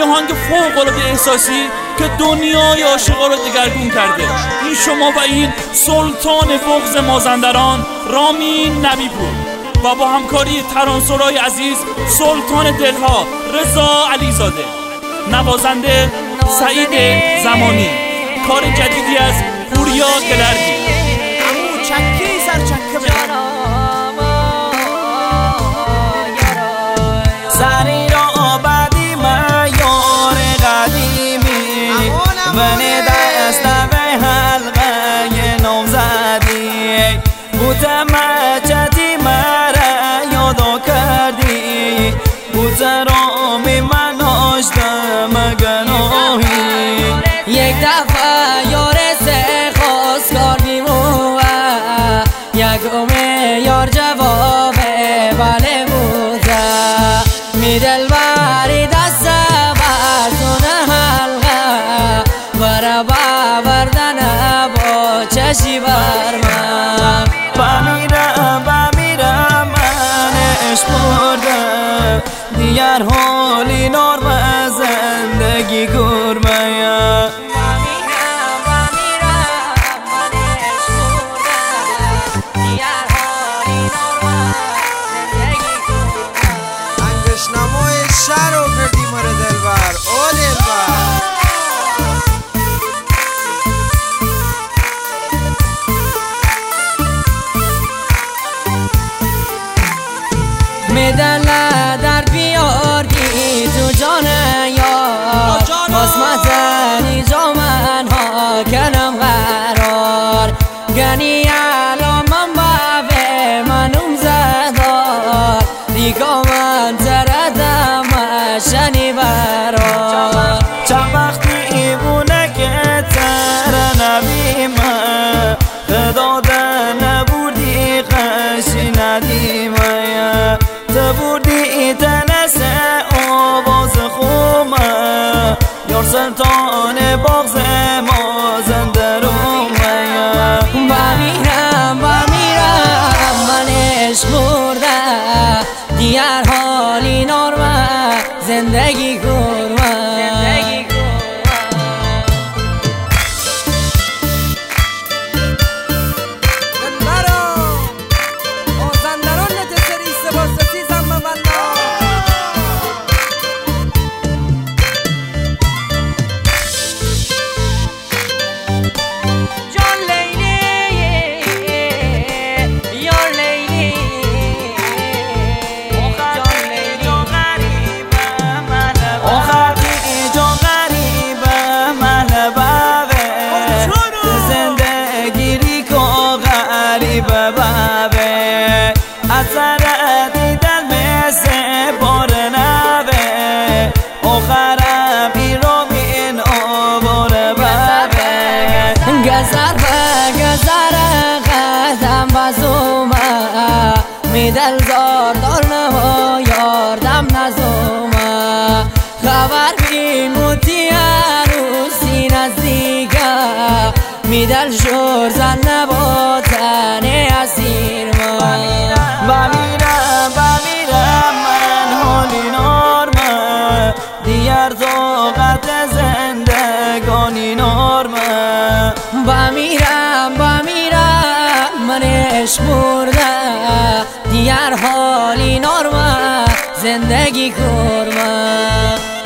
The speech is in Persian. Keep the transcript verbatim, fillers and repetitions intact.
آهنگ فوق‌العاده احساسی که دنیای عاشقا رو دگرگون کرده. این شما و این سلطان بغض مازندران رامین نبی‌پور و با همکاری ترانسرای عزیز سلطان دلها رضا علیزاده، نوازنده سعید زمانی، کار جدیدی از پوریا گلردی. امو چکی سر چکه بزن سری را بدی من یار قدیمی بنی دست به حلقه نام زدی بودم مجدی مرا یادو کردی بودم می من آشتم گناهی یک دفعه یار سه خواست کردیم و یک اومه یار جواب بله بوده می دل باری دست برزون حلقه برا باوردن با چشی بر من بمیرم بمیرم منش برده دیگر حالی نرم زندگی گرمه شهر رو کردی مره دلبر او دلبر میدل در بیاردی تو جان یار قسمتنی جا من ها کنم قرار گنی الان من بابه منوم زدار دیگا من تردم شنی برار چند وقتی بونه که تر نبیم خدا نبودی قشی ندیم تو بودی تنس آواز خومه یار سلطان باغز مازندرانه بمیرم بمیرم من عشق برده دیگر حالی نرمه زندگی گرمه بابه اثر دیدن مثل بار نبه آخرم ایرام این آبار بابه گذر و گذر قدم بزومه میدل زار دار نما یاردم نزومه خبر بی موتی عروسی نزدیکه میدل شور زن نباتن اسیر من بمیرم بمیرم من حالی نرمه دیگر طاقت زندگانی نرمه بمیرم بمیرم من عشق برده دیگر حالی نرمه زندگی کرمه